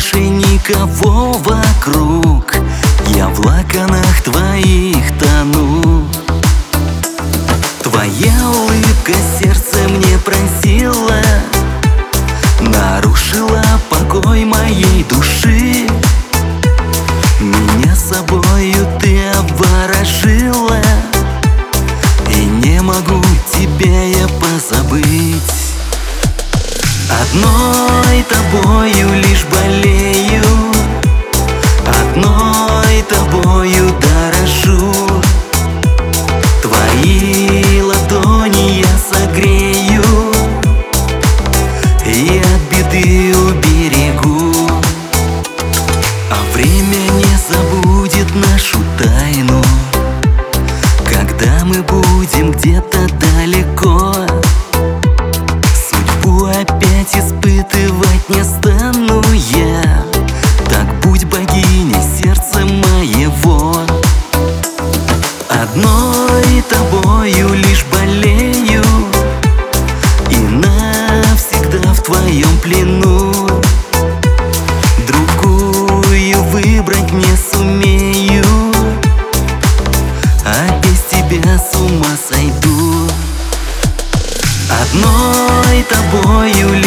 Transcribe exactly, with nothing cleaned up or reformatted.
больше никого вокруг. Я в локонах твоих тону. Твоя улыбка сердце мне пронзила, нарушила покой моей души. Меня собою ты обворожила, и не могу тебя я позабыть. Одной тобою лишь болею, одной тобою дорожу. Твои ладони я согрею и от беды уберегу. А время не забудет нашу тайну, когда мы будем где-то далеко. Судьбу опять испытывать не стану я, так будь богиней сердца моего. Одной тобою лишь болею, и навсегда в твоем плену. Другую выбрать не сумею, а без тебя с ума сойду. Одной тобою